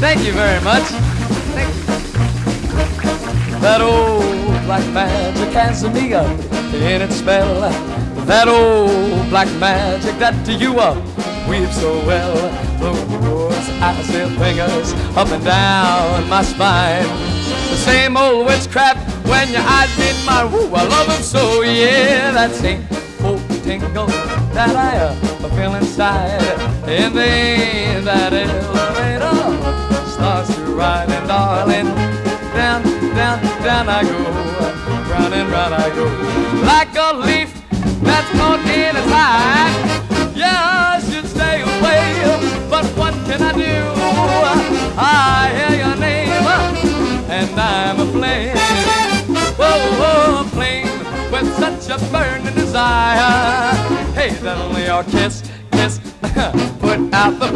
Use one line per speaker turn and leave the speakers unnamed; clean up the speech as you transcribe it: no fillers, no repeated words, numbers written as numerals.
Thank you very much. Thank you. That old black magic has me in its spell. That old black magic that you weave so well. Those icy fingers up and down my spine. The same old witchcraft when your eyes meet mine. Woo, I love him so, yeah. That same old tingle that I feel inside. And then that elevator starts to ride, and darling, down, down, down I go, round and round I go, like a leaf that's caught in its eye. Yeah, I should stay away, but what can I do? I hear your name, and I'm aflame. Whoa, whoa, aflame with such a burning desire. Hey, that only your kiss, kiss, put out the